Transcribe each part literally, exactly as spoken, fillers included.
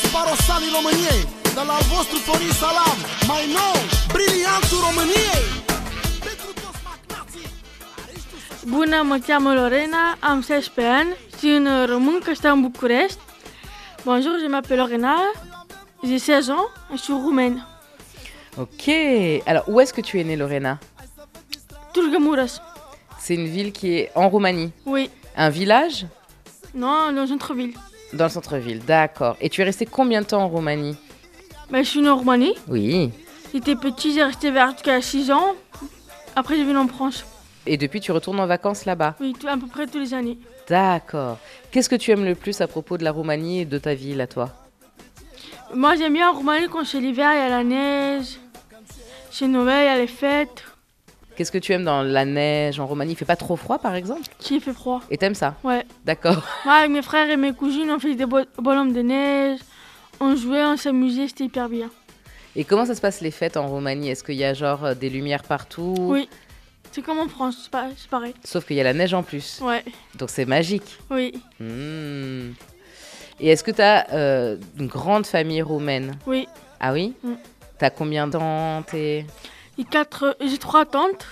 Sparosanii României, de la vostru Florin Salam, mai nou, briliantul României. Bună, mă cheamă Lorena, am seize ani, sunt româncă, stau în București. Bonjour, je m'appelle Lorena, j'ai seize ans et je suis roumaine. Ok, alors où est-ce que tu es née, Lorena? Târgu-Mureș. C'est une ville qui est en Roumanie. Oui. Un village? Non, dans le centre-ville. Dans le centre-ville, d'accord. Et tu es restée combien de temps en Roumanie? Ben, je suis née en Roumanie. Oui. J'étais petite, j'ai resté vers jusqu'à six ans. Après, j'ai venu en France. Et depuis, tu retournes en vacances là-bas? Oui, tout, à peu près tous les années. D'accord. Qu'est-ce que tu aimes le plus à propos de la Roumanie et de ta ville à toi? Moi, j'aime bien en Roumanie quand c'est l'hiver, il y a la neige. C'est Noël, il y a les fêtes. Qu'est-ce que tu aimes dans la neige en Roumanie? Il fait pas trop froid, par exemple? Si, il fait froid. Et t'aimes ça? Ouais. D'accord. Moi, avec mes frères et mes cousines, on fait des bo- bonhommes de neige. On jouait, on s'amusait, c'était hyper bien. Et comment ça se passe les fêtes en Roumanie? Est-ce qu'il y a genre euh, des lumières partout? Oui. C'est comme en France, c'est, pas, c'est pareil. Sauf qu'il y a la neige en plus. Ouais. Donc c'est magique. Oui. Mmh. Et est-ce que tu as euh, une grande famille roumaine? Oui. Ah oui? Mm. T'as combien de tantes et... J'ai, quatre, j'ai trois tantes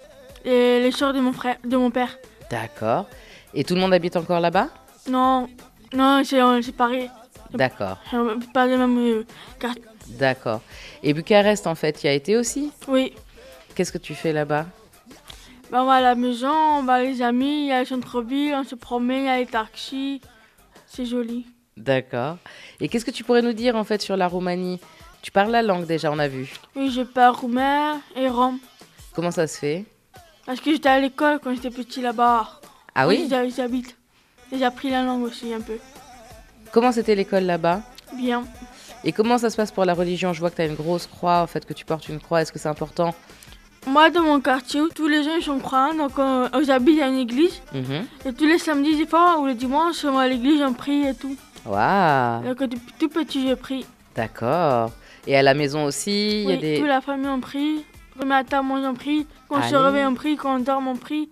et les sœurs de mon frère, de mon père. D'accord. Et tout le monde habite encore là-bas? Non, non, c'est, on est séparés. D'accord. On n'a pas les mêmes euh, cartes. D'accord. Et Bucarest, en fait, tu y as été aussi? Oui. Qu'est-ce que tu fais là-bas? Ben, on va à la maison, on va les amis, il y a le centre-ville, on se promène, il y a les taxis. C'est joli. D'accord. Et qu'est-ce que tu pourrais nous dire, en fait, sur la Roumanie? Tu parles la langue déjà, on a vu. Oui, je parle roumain et rom. Comment ça se fait? Parce que j'étais à l'école quand j'étais petit là-bas. Ah oui? J'y j'habite. Et j'ai appris la langue aussi un peu. Comment c'était l'école là-bas? Bien. Et comment ça se passe pour la religion? Je vois que tu as une grosse croix, en fait, que tu portes une croix. Est-ce que c'est important? Moi, dans mon quartier, tous les gens ils sont croyants. Donc, euh, j'habite à une église. Mhm. Et tous les samedis, des fois, ou le dimanche, on va à l'église, on prie et tout. Waouh! Donc, depuis tout petit, je prie. D'accord. Et à la maison aussi, il y Oui, a des... toute la famille, on prie. Quand on met à table, on prie. Quand on se Allez. réveille, on prie. Quand on dort, on prie.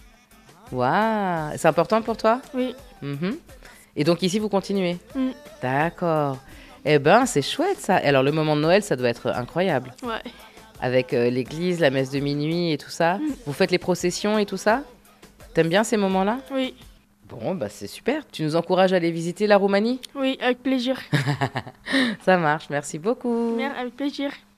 Waouh! C'est important pour toi? Oui. Mhm. Et donc ici, vous continuez? Mm. D'accord. Eh ben, c'est chouette ça. Alors, le moment de Noël, ça doit être incroyable. Ouais. Avec euh, l'église, la messe de minuit et tout ça. Mm. Vous faites les processions et tout ça? T'aimes bien ces moments-là? Oui. Bon, bah c'est super. Tu nous encourages à aller visiter la Roumanie? Oui, avec plaisir. Ça marche. Merci beaucoup. Bien, avec plaisir.